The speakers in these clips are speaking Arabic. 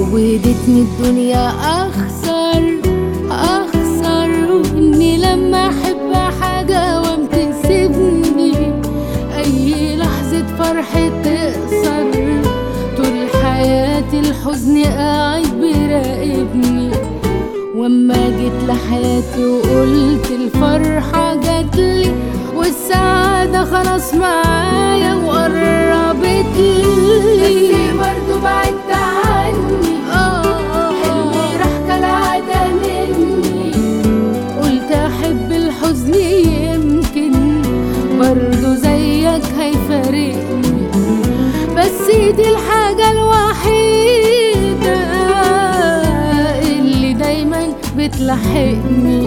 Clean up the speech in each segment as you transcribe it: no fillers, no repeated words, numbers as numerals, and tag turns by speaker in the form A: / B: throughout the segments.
A: عودتني الدنيا أخسر وإني لما أحب حاجة وام تسيبني أي لحظة فرح تقصر. طول حياتي الحزن قاعد بيراقبني، واما جيت لحياتي وقلت الفرحة جاتلي والسعادة خلاص معايا وقربت لي، بس برضو بعدت عني. حلمي راح كالعادة مني، قلت أحب الحزن يمكن برضو زيك هيفارقني، بس دي الحاجة الوحيدة اللي دايما بتلحقني.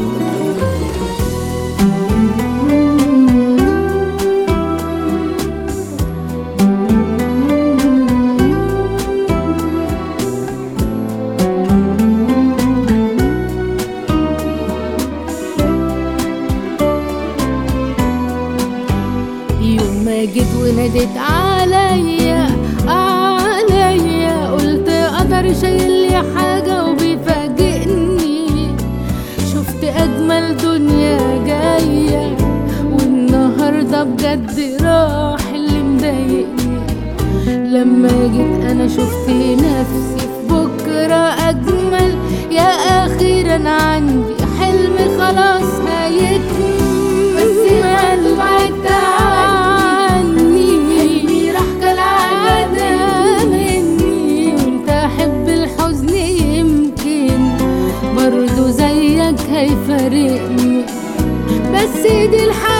A: يوم ما جيت وناديت عليا قلت قدر شايلي حاجة وبيفاجئني، شفت أجمل دنيا جاية والنهاردة بجد راح اللي مضايقني. لما جيت أنا شفت نفسي في بكرة أجمل، يا أخيرا عندي حلم خلاص هيكمل، بس ما بعدت عني. حلمي راح كالعادة مني، وانت أحب الحزن يمكن برضو زيك هيفارقني، بس دي الحاجة